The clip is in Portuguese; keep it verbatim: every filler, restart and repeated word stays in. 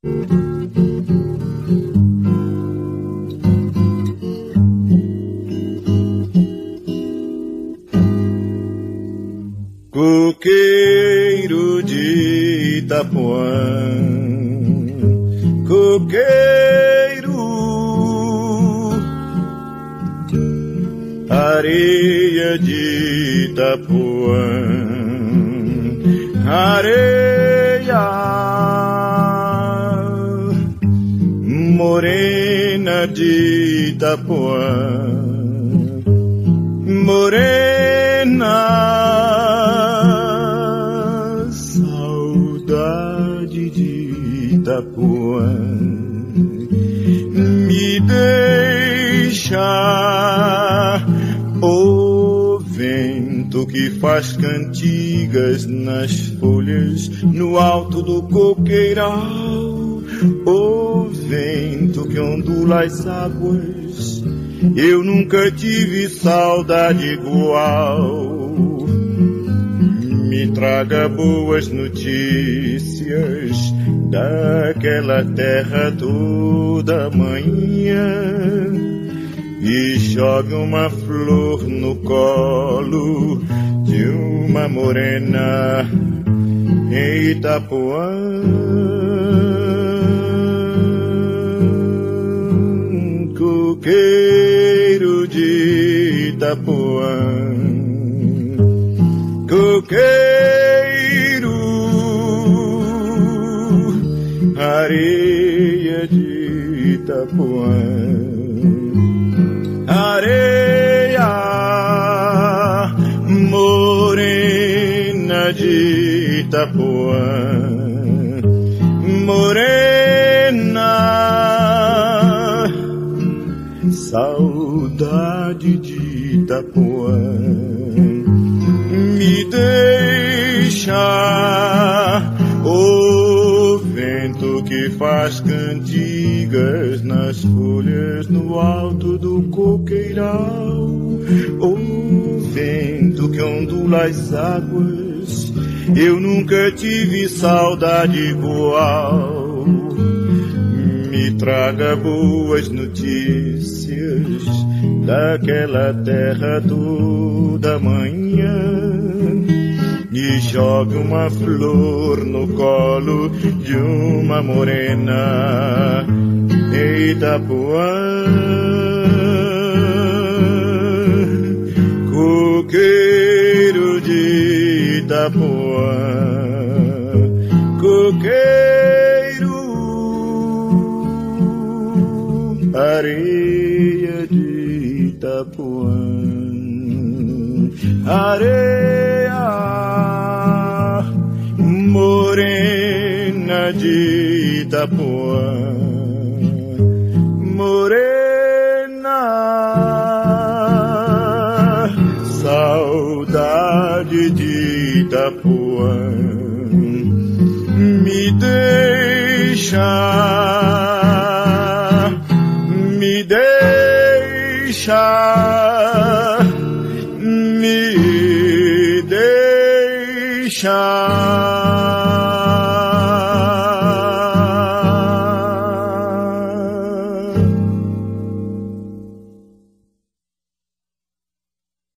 Coqueiro de Itapuã, coqueiro, areia de Itapuã, areia morena de Itapuã, morena, saudade de Itapuã, me deixa o vento que faz cantigas nas folhas no alto do coqueiral, o vento que ondula as águas. Eu nunca tive saudade igual. Me traga boas notícias daquela terra toda manhã e jogue uma flor no colo de uma morena em Itapuã. Coqueiro de Itapuã, coqueiro, areia de Itapuã, areia morena de Itapuã, morena, saudade de Itapuã, me deixa o vento que faz cantigas nas folhas no alto do coqueiral, o vento que ondula as águas. Eu nunca tive saudade igual. Me traga boas notícias daquela terra toda manhã e jogue uma flor no colo de uma morena em Itapuã. Coqueiro de Itapuã, coqueiro, areia de Itapuã, areia morena de Itapuã, morena, saudade de Itapuã, me deixa, me deixa, me deixa.